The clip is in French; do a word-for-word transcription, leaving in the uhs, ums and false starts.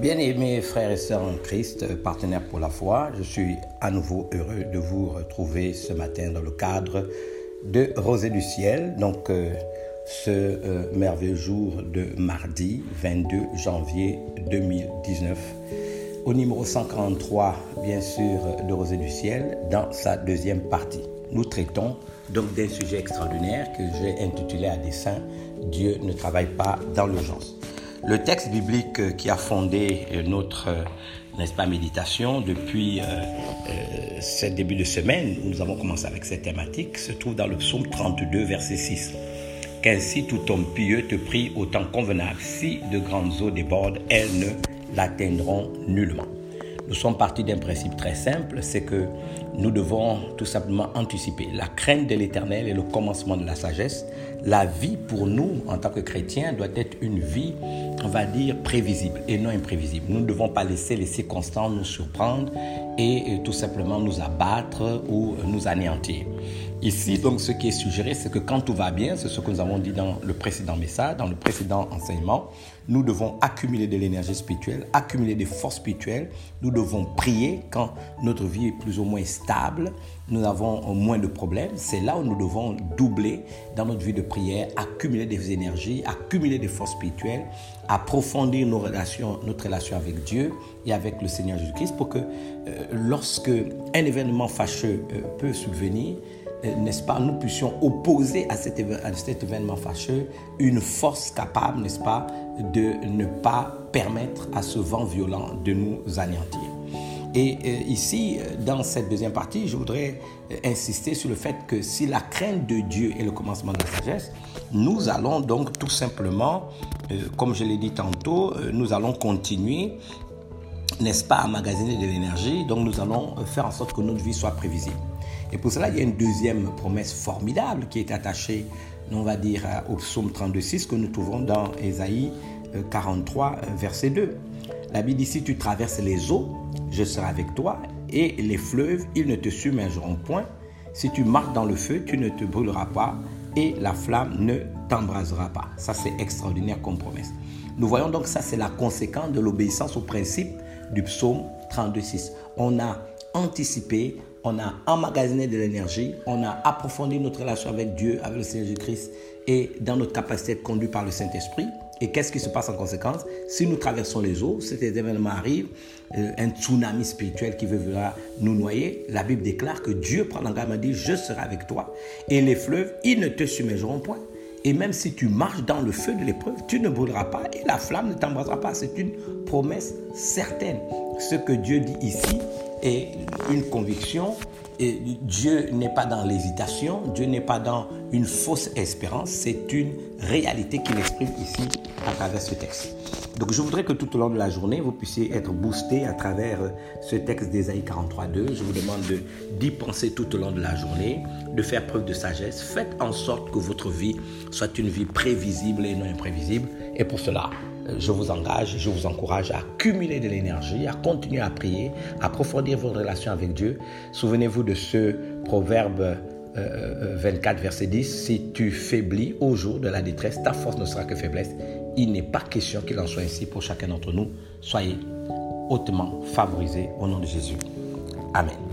Bien-aimés frères et sœurs en Christ, partenaires pour la foi, je suis à nouveau heureux de vous retrouver ce matin dans le cadre de Rosée du ciel, donc euh, ce euh, merveilleux jour de mardi vingt-deux janvier deux mille dix-neuf, au numéro cent quarante-trois, bien sûr, de Rosée du ciel, dans sa deuxième partie. Nous traitons donc d'un sujet extraordinaire que j'ai intitulé à dessein « Dieu ne travaille pas dans l'urgence ». Le texte biblique qui a fondé notre, n'est-ce pas, méditation depuis euh, euh, ce début de semaine, où nous avons commencé avec cette thématique, se trouve dans le psaume trente-deux, verset six. « Qu'ainsi tout homme pieux te prie au temps convenable, si de grandes eaux débordent, elles ne l'atteindront nullement. » Nous sommes partis d'un principe très simple, c'est que nous devons tout simplement anticiper. La crainte de l'Éternel est le commencement de la sagesse. La vie pour nous, en tant que chrétiens, doit être une vie, on va dire, prévisible et non imprévisible. Nous ne devons pas laisser les circonstances nous surprendre et, et tout simplement nous abattre ou nous anéantir. Ici, donc, ce qui est suggéré, c'est que quand tout va bien, c'est ce que nous avons dit dans le précédent message, dans le précédent enseignement, nous devons accumuler de l'énergie spirituelle, accumuler des forces spirituelles. Nous devons prier quand notre vie est plus ou moins stable, nous avons moins de problèmes. C'est là où nous devons doubler dans notre vie de prière, accumuler des énergies, accumuler des forces spirituelles, approfondir nos relations, notre relation avec Dieu et avec le Seigneur Jésus-Christ pour que euh, lorsque un événement fâcheux euh, peut subvenir, n'est-ce pas, nous puissions opposer à cet, éve- à cet événement fâcheux une force capable, n'est-ce pas, de ne pas permettre à ce vent violent de nous anéantir. Et euh, ici, dans cette deuxième partie, je voudrais euh, insister sur le fait que si la crainte de Dieu est le commencement de la sagesse, nous allons donc tout simplement, euh, comme je l'ai dit tantôt, euh, nous allons continuer, n'est-ce pas, à magasiner de l'énergie. Donc nous allons faire en sorte que notre vie soit prévisible. Et pour cela, il y a une deuxième promesse formidable qui est attachée, on va dire, au psaume trente-deux six que nous trouvons dans Ésaïe quarante-trois, verset deux. La Bible dit, si tu traverses les eaux, je serai avec toi, et les fleuves, ils ne te submergeront point. Si tu marches dans le feu, tu ne te brûleras pas, et la flamme ne t'embrasera pas. Ça, c'est extraordinaire comme promesse. Nous voyons donc ça, c'est la conséquence de l'obéissance au principe du psaume trente-deux six. On a anticipé, on a emmagasiné de l'énergie, on a approfondi notre relation avec Dieu, avec le Seigneur Jésus-Christ et dans notre capacité de conduire par le Saint-Esprit. Et qu'est-ce qui se passe en conséquence? Si nous traversons les eaux, si ces événements arrivent, euh, un tsunami spirituel qui veut venir nous noyer, la Bible déclare que Dieu prend l'engagement et dit « Je serai avec toi » et les fleuves, ils ne te submergeront point. Et même si tu marches dans le feu de l'épreuve, tu ne brûleras pas et la flamme ne t'embrasera pas. C'est une promesse certaine. Ce que Dieu dit ici est une conviction. Et Dieu n'est pas dans l'hésitation, Dieu n'est pas dans une fausse espérance, c'est une réalité qu'il exprime ici à travers ce texte. Donc je voudrais que tout au long de la journée, vous puissiez être boosté à travers ce texte d'Ésaïe quarante-trois deux. Je vous demande de, d'y penser tout au long de la journée, de faire preuve de sagesse. Faites en sorte que votre vie soit une vie prévisible et non imprévisible. Et pour cela, je vous engage, je vous encourage à accumuler de l'énergie, à continuer à prier, à approfondir votre relation avec Dieu. Souvenez-vous de ce proverbe euh, vingt-quatre, verset dix. Si tu faiblis au jour de la détresse, ta force ne sera que faiblesse. Il n'est pas question qu'il en soit ainsi pour chacun d'entre nous. Soyez hautement favorisés au nom de Jésus. Amen.